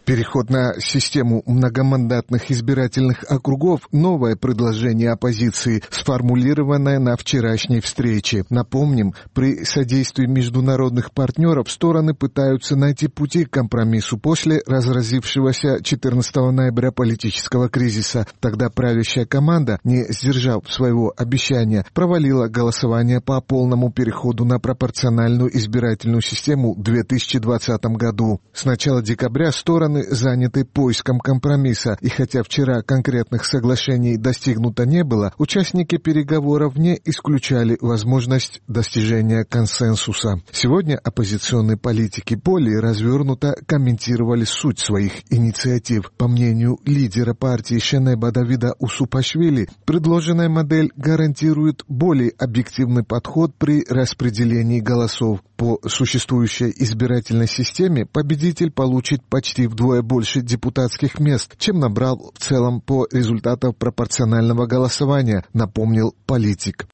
Переход на систему многомандатных избирательных округов – новое предложение оппозиции, сформулированное на вчерашней встрече. Напомним, при содействии международных партнеров стороны пытаются найти пути к компромиссу после разразившегося 14 ноября политического кризиса. Тогда правящая команда, не сдержав своего обещания, провалила голосование по полному переходу на пропорциональную избирательную систему в 2020 году. С начала декабря стороны заняты поиском компромисса, и хотя вчера конкретных соглашений достигнуто не было, участники переговоров не исключали возможность достижения консенсуса. Сегодня оппозиционные политики более развернуто комментировали суть своих инициатив. По мнению лидера партии Шенеба Давида Усупашвили, предложенная модель гарантирует более объективный подход при распределении голосов. По существующей избирательной системе победитель получит почти вдвое больше депутатских мест, чем набрал в целом по результатам пропорционального голосования, напомнил политик.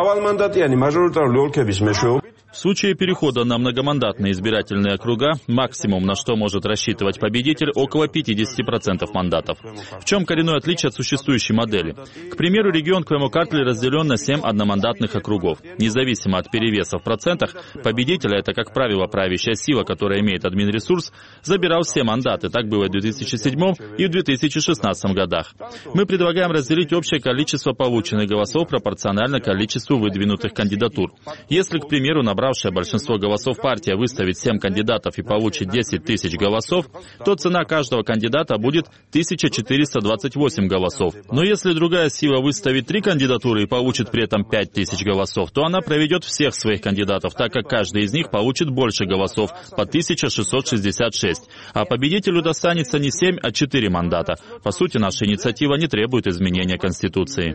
В случае перехода на многомандатные избирательные округа, максимум, на что может рассчитывать победитель, около 50% мандатов. В чем коренное отличие от существующей модели? К примеру, регион Квему-Картли разделен на 7 одномандатных округов. Независимо от перевеса в процентах, победителя, это, как правило, правящая сила, которая имеет админресурс, забирал все мандаты. Так было и в 2007 и в 2016 годах. Мы предлагаем разделить общее количество полученных голосов пропорционально количеству выдвинутых кандидатур. Если, к примеру, набравшая большинство голосов партия выставит 7 кандидатов и получит 10 тысяч голосов, то цена каждого кандидата будет 1428 голосов. Но если другая сила выставит 3 кандидатуры и получит при этом 5000 голосов, то она проведет всех своих кандидатов, так как каждый из них получит больше голосов, по 1666. А победителю достанется не 7, а 4 мандата. По сути, наша инициатива не требует изменения Конституции.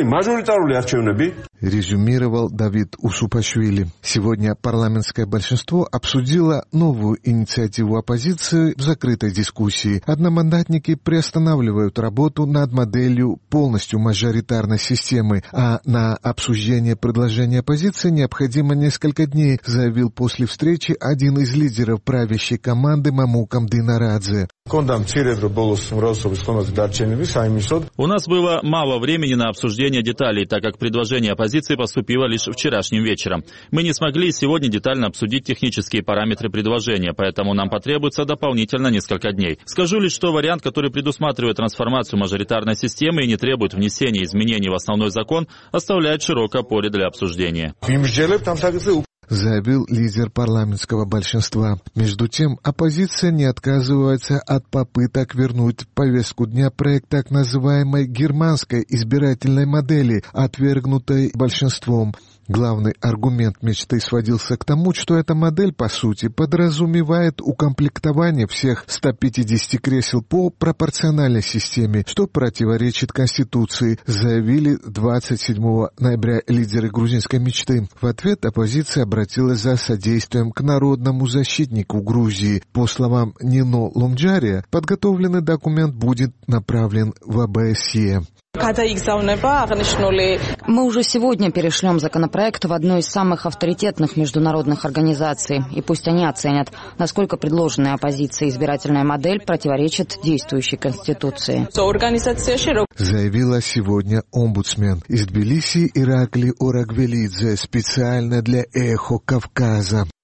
Резюмировал Давид Усупашвили. Сегодня парламентское большинство обсудило новую инициативу оппозиции в закрытой дискуссии. Одномандатники приостанавливают работу над моделью полностью мажоритарной системы, а на обсуждение предложения оппозиции необходимо несколько дней, заявил после встречи один из лидеров правящей команды Мамука Мдинарадзе. У нас было мало времени на обсуждение деталей, так как предложение оппозиции поступило лишь вчерашним вечером. Мы не смогли сегодня детально обсудить технические параметры предложения, поэтому нам потребуется дополнительно несколько дней. Скажу лишь, что вариант, который предусматривает трансформацию мажоритарной системы и не требует внесения изменений в основной закон, оставляет широкое поле для обсуждения. Заявил лидер парламентского большинства. Между тем, оппозиция не отказывается от попыток вернуть в повестку дня проект так называемой германской избирательной модели, отвергнутой большинством. Главный аргумент мечты сводился к тому, что эта модель, по сути, подразумевает укомплектование всех 150 кресел по пропорциональной системе, что противоречит Конституции, заявили 27 ноября лидеры грузинской мечты. В ответ оппозиция обратилась за содействием к народному защитнику Грузии. По словам Нино Ломджария, подготовленный документ будет направлен в ОБСЕ. Мы уже сегодня перешлем законопроект в одну из самых авторитетных международных организаций, и пусть они оценят, насколько предложенная оппозицией избирательная модель противоречит действующей Конституции. Заявила сегодня омбудсмен. Из Тбилиси Иракли Орагвелидзе специально для «Эхо Кавказа».